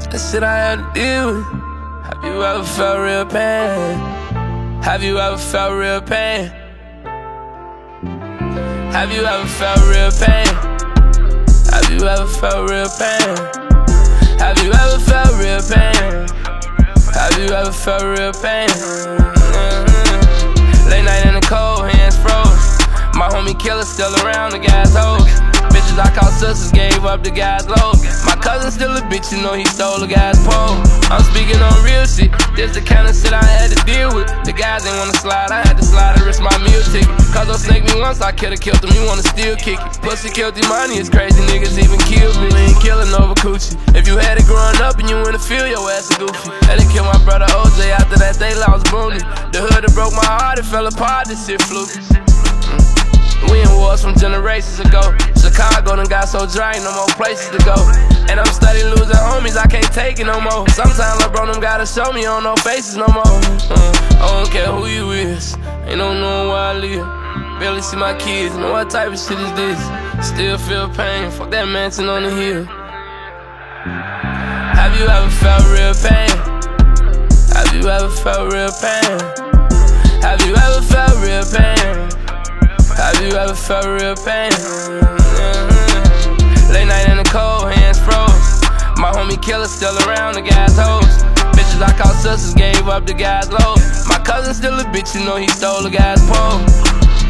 the shit I had to deal with. Have you ever felt real pain? Have you ever felt real pain? Have you ever felt real pain? Have you ever felt real pain? Have you ever felt real pain? Have you ever felt real pain? Late night in the cold, hands froze. My homie killer still around, the guy's hoes. Bitches I call sisters gave up the guy's low. My cousin still a bitch, you know he stole the guy's pole. I'm speaking on real shit, this the kind of shit I had to deal with. The guys ain't wanna slide, I had to slide and risk my meal ticket. Cause they'll snake me once, I could've killed him, you wanna still kick it. Pussy killed the money, it's crazy, niggas even killed me. We ain't killing over coochie. If you had it growing up and you in the field, your ass a goofy. Had to kill my brother OJ, after that they lost Booney. The hood that broke my heart, it fell apart, this shit fluky. We in wars from generations ago. Chicago done got so dry, no more places to go. And I'm steady losing homies, I can't take it no more. Sometimes LeBron them gotta show me on no faces no more. I don't care who you is, ain't no knowing where I live. Barely see my kids, know what type of shit is this. Still feel pain, fuck that mansion on the hill. Have you ever felt real pain? Have you ever felt real pain? Have you ever felt real pain? Have you ever felt real pain? Late night in the cold, hands froze. My homie killer still around, the guy's hoes. Bitches I call sisters gave up the guy's low. My cousin still a bitch, you know he stole the guy's pole.